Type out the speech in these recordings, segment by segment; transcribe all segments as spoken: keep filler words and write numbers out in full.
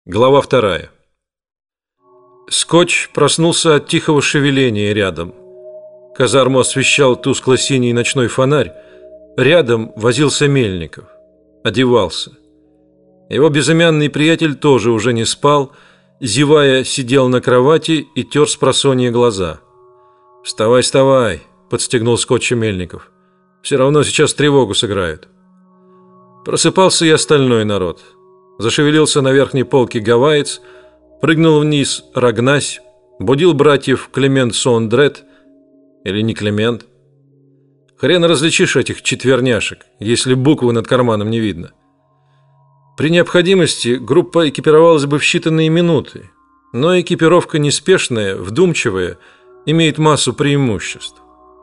Глава вторая. Скотч проснулся от тихого шевеления рядом. Казарму освещал тускло-синий ночной фонарь. Рядом возился Мельников. Одевался. Его безымянный приятель тоже уже не спал, зевая, сидел на кровати и тер спросонья глаза. «Вставай, вставай!» – подстегнул Скотча Мельников. «Все равно сейчас тревогу сыграют». Просыпался и остальной народ. Зашевелился на верхней полке гавайец, прыгнул вниз Рагнась, будил братьев Климент Сондрет, или не Климент. Хрен различишь этих четверняшек, если буквы над карманом не видно. При необходимости группа экипировалась бы в считанные минуты, но экипировка неспешная, вдумчивая, имеет массу преимуществ.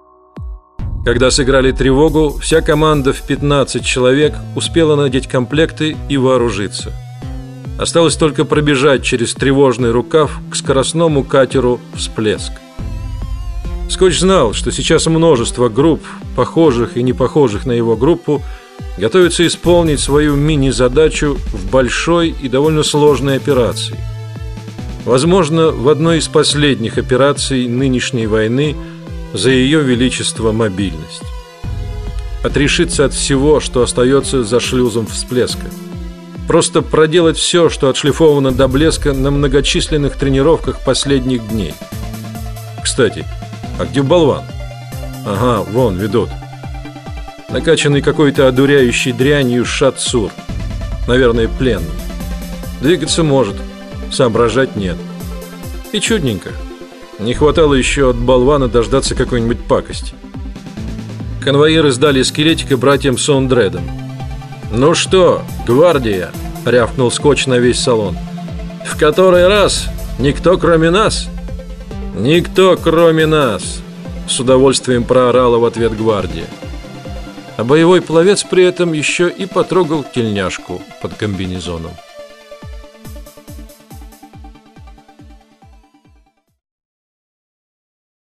Когда сыграли тревогу, вся команда в пятнадцать человек успела надеть комплекты и вооружиться. Осталось только пробежать через тревожный рукав к скоростному катеру «Всплеск». Скотч знал, что сейчас множество групп, похожих и не похожих на его группу, готовятся исполнить свою мини-задачу в большой и довольно сложной операции. Возможно, в одной из последних операций нынешней войны за ее величество мобильность. Отрешиться от всего, что остается за шлюзом всплеска. Просто проделать все, что отшлифовано до блеска на многочисленных тренировках последних дней. Кстати, а где болван? Ага, вон ведут. Накачанный какой-то одуряющей дрянью Шатсур. Наверное, пленный. Двигаться может, соображать нет. И чудненько. Не хватало еще от болвана дождаться какой-нибудь пакости. Конвоиры сдали скелетика братьям Сондредам. «Ну что, гвардия?» – рявкнул Скотч на весь салон. «В который раз? Никто кроме нас?» «Никто кроме нас!» – с удовольствием проорала в ответ гвардия. А боевой пловец при этом еще и потрогал тельняшку под комбинезоном.